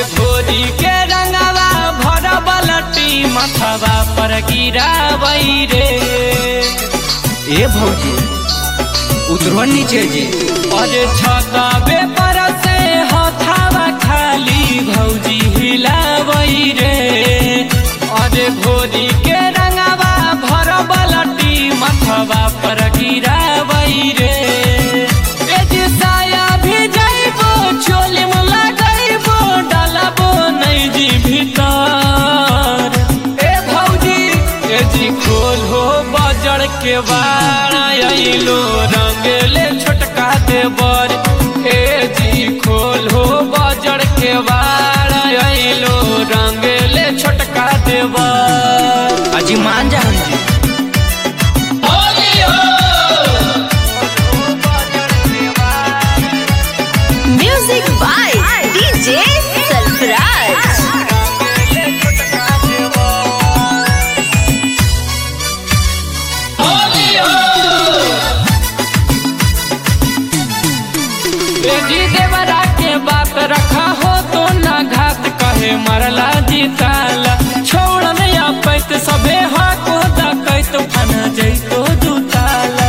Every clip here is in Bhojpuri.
घोरी के रंगवा भर बलटी मथवा पर गिरावई रे। ए भौजी उतरो नीचे जी। अरे छतावे पर से हथावा खाली भौजी हिलावई रे। अरे घोरी के रंगवा भर बलटी मथवा पर गिरावई रे। ए जी साया भी जाइबो चोली में लगाइबो डालबो नहीं जी भीतर। ए भौजी ए जी खोल हो बजड़ के बाड़ आइलो रंगले छोटका देवर। ए जी खोल हो बजड़ के बाड़ आइलो रंगले छोटका देवर। अजी मान जा हम जी। Music by DJ Sarfraz. जी देवरा के बात रखा हो तो ना घात कहे मरला जी ताला। छोड़ नया पैत सबे हाको दकैत फना जैतो दुताला।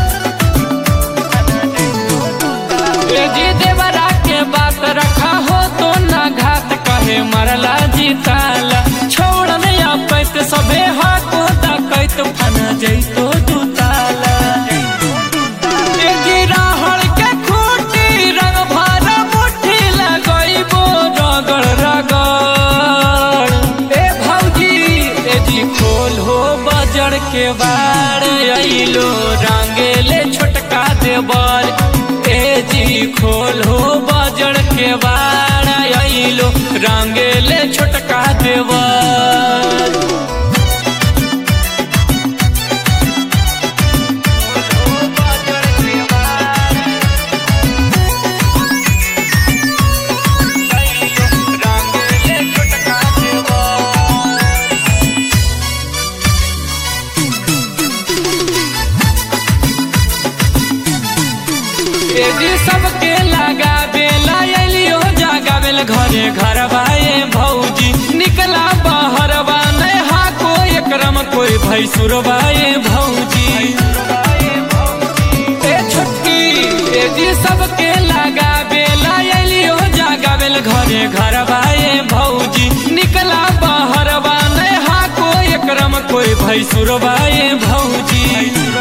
जी देवरा के बात रखा हो तो ना घात कहे मरला जी ताला। छोड़ नया पैत सबे हाको दकैत फना जैतो दुताला। के बाड़ आइलो रंगले छोटका देवर। ए जी खोल हो बजड़ के बाड़ आइलो रंगले छोटका देवर। जी सबके लगाबे लाइलियो जागावेल घरे घर भाई भौजी। निकला बहरवा नहीं हाको एकरम कोई भैसुर भाई भौजी। ए छोटकी ए जी सबके लगाबे लाइलियो जागावेल घरे घर भाई भौजी। निकला बहरवा नहीं हाको एकरम कोई भैसुर भाई भौजी।